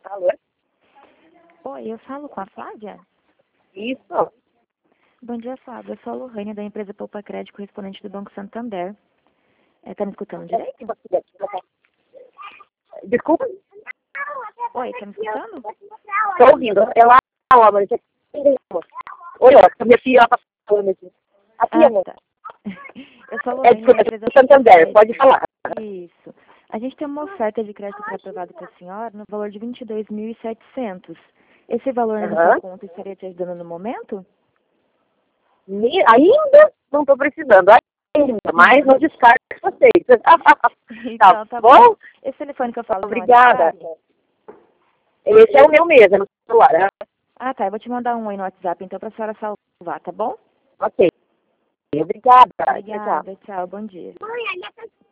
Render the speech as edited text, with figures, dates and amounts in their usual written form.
Alô? Oi, eu falo com a Flávia? Isso. Bom dia, Flávia. Eu sou a Lohane, da empresa Poupa Crédito, correspondente do Banco Santander. Tá me escutando direito? Desculpa, Oi, tá me escutando? estou ouvindo. Ela fala, mas... Oi, ó, minha filha ela tá falando aqui. Aqui, amor. Tá. Eu sou a Lohane, da Desculpa, empresa Santander, pode falar. Isso. A gente tem uma oferta de crédito pré-aprovado para a senhora no valor de 22.700. Esse valor na sua conta estaria te ajudando no momento? Ainda não estou precisando, ainda, mas não descarto vocês. Então, tá bom. Esse telefone que eu falo tem Obrigada. WhatsApp? Esse é o meu mesmo, é no celular. Né? Ah, tá. Eu vou te mandar um aí no WhatsApp, então, para a senhora salvar, tá bom? Ok. Obrigada. Obrigada. Tchau. Bom dia.